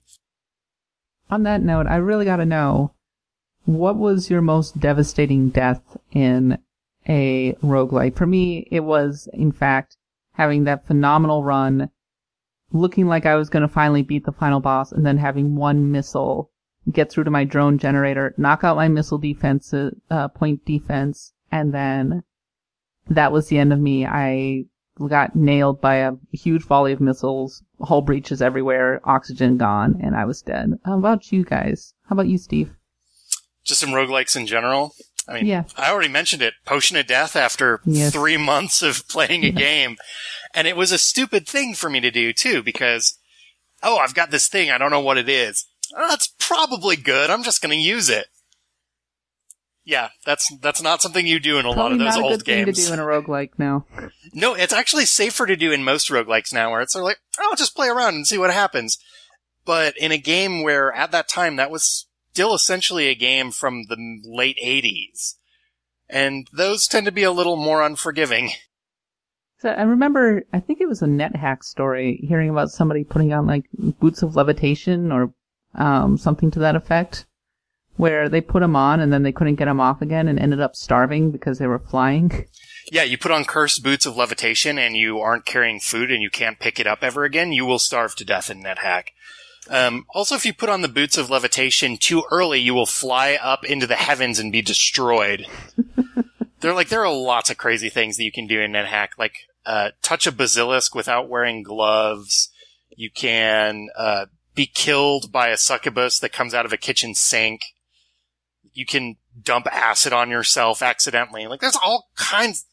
On that note, I really gotta know, what was your most devastating death in a roguelike? For me, it was, in fact, having that phenomenal run, looking like I was going to finally beat the final boss, and then having one missile get through to my drone generator, knock out my missile defense, uh, point defense, and then that was the end of me. I got nailed by a huge volley of missiles, hull breaches everywhere, oxygen gone, and I was dead. How about you guys? How about you, Steve? Just some roguelikes in general. I mean, yeah. I already mentioned it. Potion of Death after yes. three months of playing a yes. game. And it was a stupid thing for me to do, too, because, oh, I've got this thing. I don't know what it is. Oh, that's probably good. I'm just going to use it. Yeah, that's that's not something you do in a Probably lot of those not a old good thing games. to do in a roguelike now. No, it's actually safer to do in most roguelikes now, where it's sort of like, oh, I'll just play around and see what happens. But in a game where, at that time, that was still essentially a game from the late eighties. And those tend to be a little more unforgiving. So I remember, I think it was a NetHack story, hearing about somebody putting on, like, boots of levitation or um something to that effect, where they put them on and then they couldn't get them off again and ended up starving because they were flying. Yeah, you put on cursed boots of levitation and you aren't carrying food and you can't pick it up ever again, you will starve to death in NetHack. Um, also, if you put on the boots of levitation too early, you will fly up into the heavens and be destroyed. There, like, there are lots of crazy things that you can do in NetHack, like uh, touch a basilisk without wearing gloves. You can uh, be killed by a succubus that comes out of a kitchen sink. You can dump acid on yourself accidentally. Like, there's all kinds.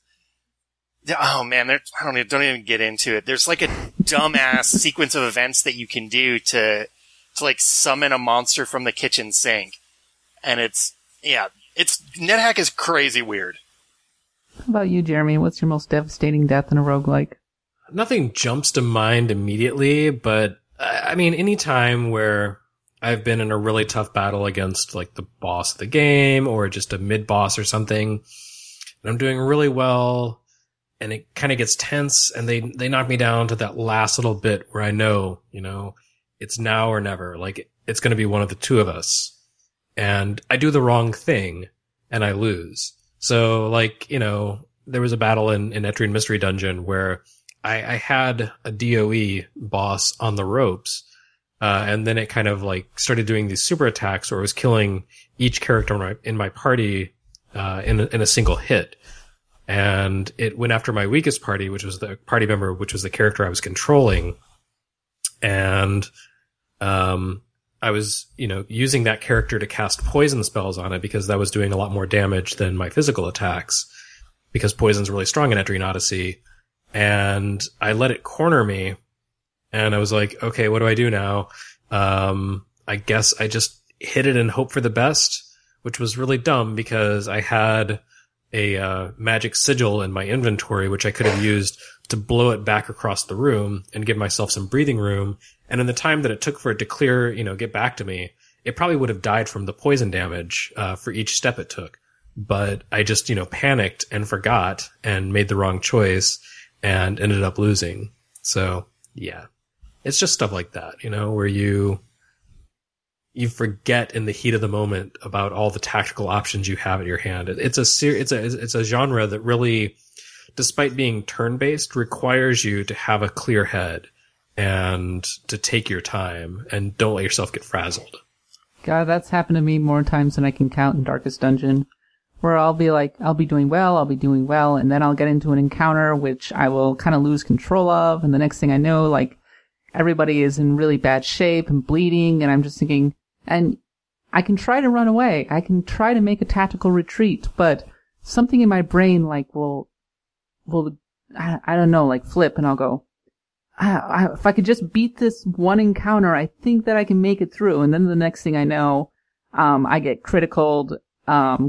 Oh man, there, I don't even, don't even get into it. There's like a dumbass sequence of events that you can do to, to like summon a monster from the kitchen sink. And it's, yeah, it's, NetHack is crazy weird. How about you, Jeremy? What's your most devastating death in a roguelike? Nothing jumps to mind immediately, but I mean, any time where I've been in a really tough battle against like the boss of the game or just a mid boss or something, and I'm doing really well, and it kind of gets tense, and they, they knock me down to that last little bit where I know, you know, it's now or never. Like, it's going to be one of the two of us. And I do the wrong thing, and I lose. So, like, you know, there was a battle in, in Etrian Mystery Dungeon where I, I had a D O E boss on the ropes, uh, and then it kind of, like, started doing these super attacks where it was killing each character in my, in my party uh, in, a, in a single hit. And it went after my weakest party, which was the party member, which was the character I was controlling. And, um, I was, you know, using that character to cast poison spells on it because that was doing a lot more damage than my physical attacks, because poison's really strong in Etrian Odyssey. And I let it corner me, and I was like, okay, what do I do now? Um, I guess I just hit it and hope for the best, which was really dumb because I had a uh, magic sigil in my inventory, which I could have used to blow it back across the room and give myself some breathing room. And in the time that it took for it to clear, you know, get back to me, it probably would have died from the poison damage uh, for each step it took. But I just, you know, panicked and forgot and made the wrong choice and ended up losing. So, yeah. It's just stuff like that, you know, where you you forget in the heat of the moment about all the tactical options you have at your hand. It's a ser- it's a it's a genre that really, despite being turn-based, requires you to have a clear head and to take your time and don't let yourself get frazzled. God, that's happened to me more times than I can count in Darkest Dungeon, where I'll be like, I'll be doing well, I'll be doing well, and then I'll get into an encounter which I will kind of lose control of, and the next thing I know, like, everybody is in really bad shape and bleeding, and I'm just thinking, and I can try to run away, I can try to make a tactical retreat, but something in my brain, like, will, will, I, I don't know, like, flip, and I'll go, I, I, if I could just beat this one encounter, I think that I can make it through, and then the next thing I know, um, I get criticaled, um, get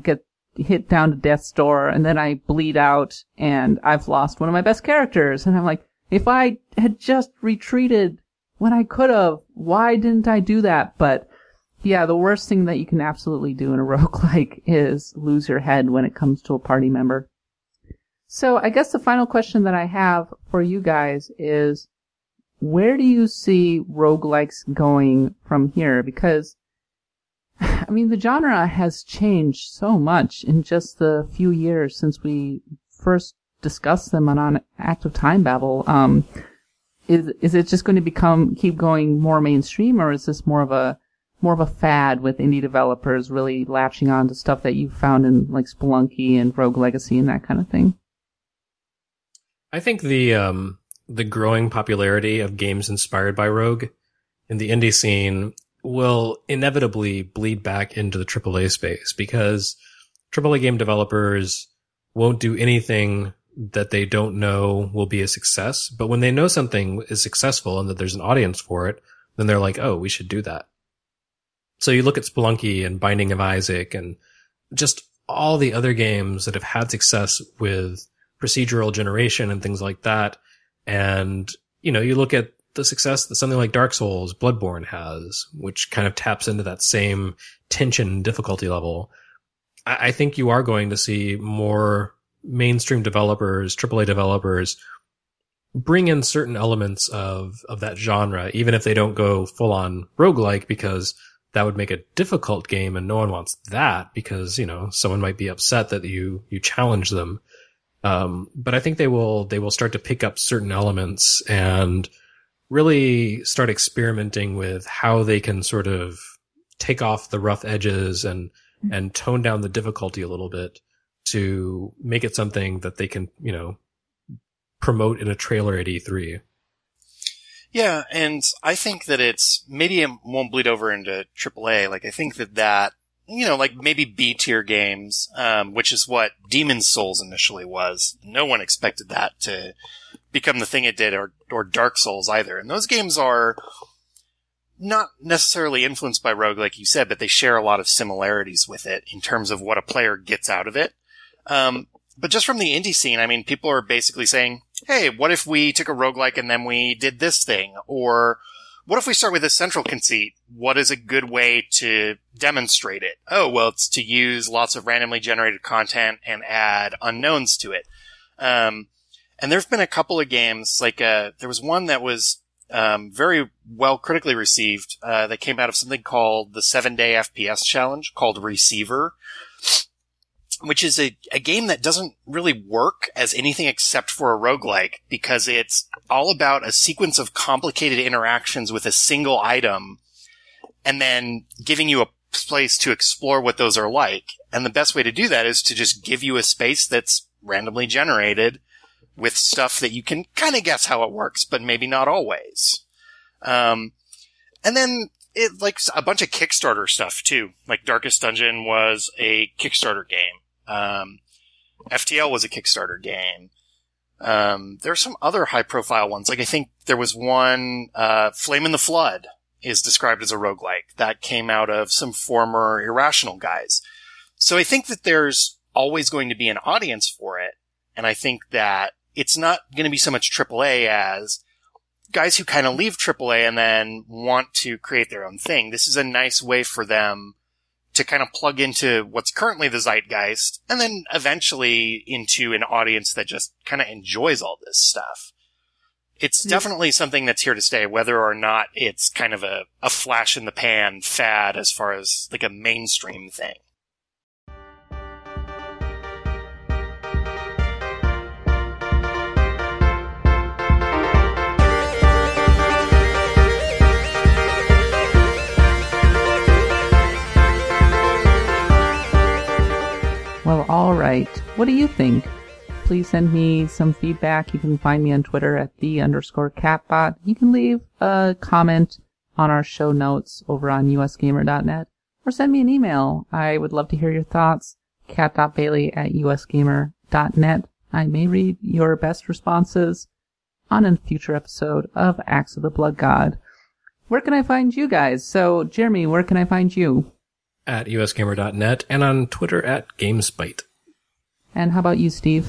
hit down to death's door and then I bleed out and I've lost one of my best characters. And I'm like, if I had just retreated when I could have, why didn't I do that? But yeah, the worst thing that you can absolutely do in a roguelike is lose your head when it comes to a party member. So I guess the final question that I have for you guys is, where do you see roguelikes going from here? Because, I mean, the genre has changed so much in just the few years since we first discussed them on, on Active Time Babble. Um, is is it just going to become keep going more mainstream, or is this more of a more of a fad with indie developers really latching on to stuff that you found in like Spelunky and Rogue Legacy and that kind of thing? I think the um, the growing popularity of games inspired by Rogue in the indie scene will inevitably bleed back into the triple A space, because triple A game developers won't do anything that they don't know will be a success. But when they know something is successful and that there's an audience for it, then they're like, oh, we should do that. So you look at Spelunky and Binding of Isaac and just all the other games that have had success with procedural generation and things like that. And, you know, you look at the success that something like Dark Souls, Bloodborne has, which kind of taps into that same tension and difficulty level. I, I think you are going to see more mainstream developers, triple A developers, bring in certain elements of, of that genre, even if they don't go full on roguelike, because that would make a difficult game and no one wants that, because, you know, someone might be upset that you, you challenge them. Um, but I think they will, they will start to pick up certain elements and really start experimenting with how they can sort of take off the rough edges and, and tone down the difficulty a little bit to make it something that they can, you know, promote in a trailer at E three. Yeah, and I think that it's, maybe it won't bleed over into triple A. Like, I think that that, you know, like maybe B-tier games, um, which is what Demon's Souls initially was. No one expected that to become the thing it did, or, or Dark Souls either. And those games are not necessarily influenced by Rogue, like you said, but they share a lot of similarities with it in terms of what a player gets out of it. Um, but just from the indie scene, I mean, people are basically saying, hey, what if we took a roguelike and then we did this thing? Or what if we start with a central conceit? What is a good way to demonstrate it? Oh, well, it's to use lots of randomly generated content and add unknowns to it. Um, and there've been a couple of games, like, uh, there was one that was, um, very well critically received, uh, that came out of something called the seven day F P S challenge called Receiver, which is a, a game that doesn't really work as anything except for a roguelike, because it's all about a sequence of complicated interactions with a single item and then giving you a place to explore what those are like. And the best way to do that is to just give you a space that's randomly generated with stuff that you can kind of guess how it works, but maybe not always. Um, and then it, like, a bunch of Kickstarter stuff too. Like Darkest Dungeon was a Kickstarter game. Um, F T L was a Kickstarter game. Um, there are some other high profile ones. Like I think there was one, uh, Flame in the Flood is described as a roguelike that came out of some former Irrational guys. So I think that there's always going to be an audience for it. And I think that it's not going to be so much triple A as guys who kind of leave triple A and then want to create their own thing. This is a nice way for them to kind of plug into what's currently the zeitgeist, and then eventually into an audience that just kind of enjoys all this stuff. It's yeah. definitely something that's here to stay, whether or not it's kind of a, a flash in the pan fad as far as like a mainstream thing. Well, all right. What do you think? Please send me some feedback. You can find me on Twitter at the underscore catbot. You can leave a comment on our show notes over on u s gamer dot net, or send me an email. I would love to hear your thoughts. cat dot bailey at u s gamer dot net. I may read your best responses on a future episode of Axe of the Blood God. Where can I find you guys? So, Jeremy, where can I find you? at u s gamer dot net and on Twitter at GameSpite. And how about you, Steve?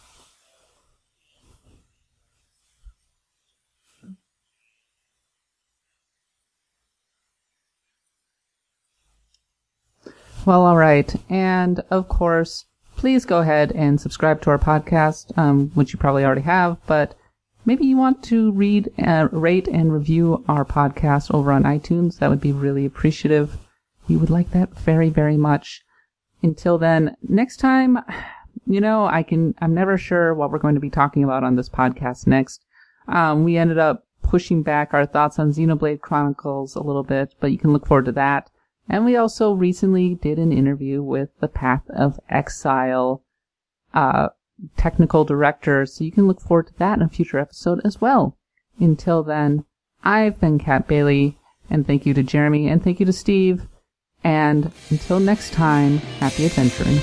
Well, all right. And, of course, please go ahead and subscribe to our podcast, um, which you probably already have, but maybe you want to read, uh, rate, and review our podcast over on iTunes. That would be really appreciative. We would like that very, very much. Until then, next time, you know, I can, I'm never sure what we're going to be talking about on this podcast next. Um, we ended up pushing back our thoughts on Xenoblade Chronicles a little bit, but you can look forward to that. And we also recently did an interview with the Path of Exile uh, technical director, so you can look forward to that in a future episode as well. Until then, I've been Kat Bailey, and thank you to Jeremy, and thank you to Steve. And until next time, happy adventuring.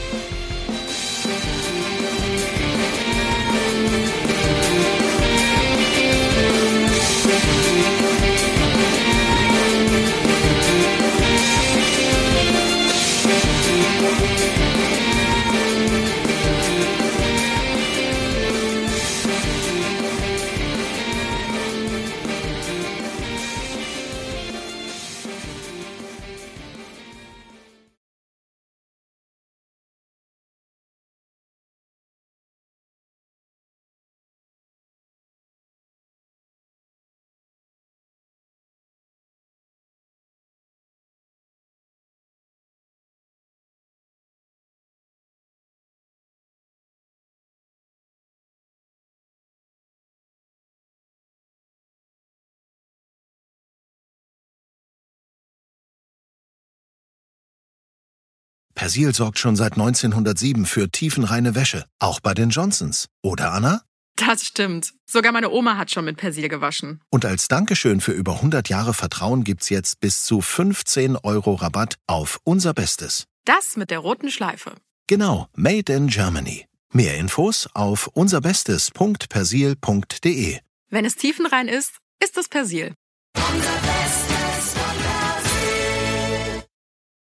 Persil sorgt schon seit neunzehnhundertsieben für tiefenreine Wäsche, auch bei den Johnsons. Oder, Anna? Das stimmt. Sogar meine Oma hat schon mit Persil gewaschen. Und als Dankeschön für über hundert Jahre Vertrauen gibt's jetzt bis zu fünfzehn Euro Rabatt auf unser Bestes. Das mit der roten Schleife. Genau, Made in Germany. Mehr Infos auf unserbestes punkt persil punkt de. Wenn es tiefenrein ist, ist es Persil. Unser